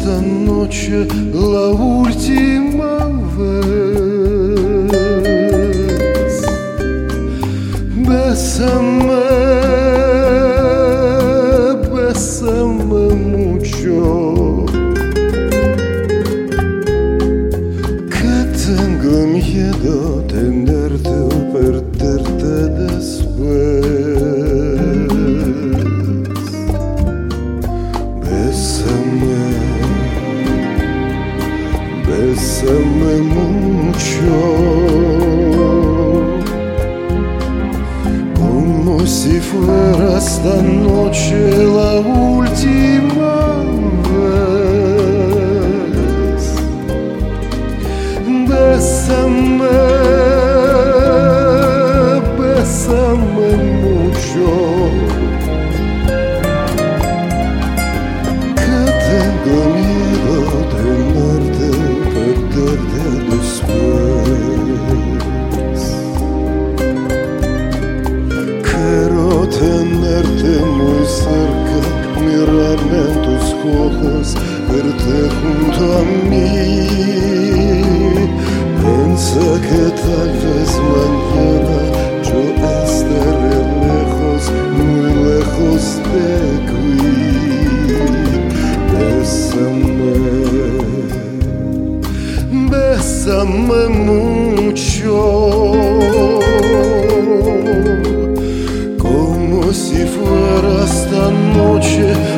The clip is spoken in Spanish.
esta noche la última vez. Bésame, bésame mucho, que tengo miedo tenerte o perderte después. Bésame, bésame mucho, como si fuera esta noche la última vez. Bésame, bésame mucho, que tengo miedo tenerte, perderte después. Quiero tenerte muy cerca, mirarme en tus ojos, verte junto a mí. Piensa que tal vez mañana yo estaré lejos, muy lejos de aquí. Bésame, bésame mucho, como si fuera esta noche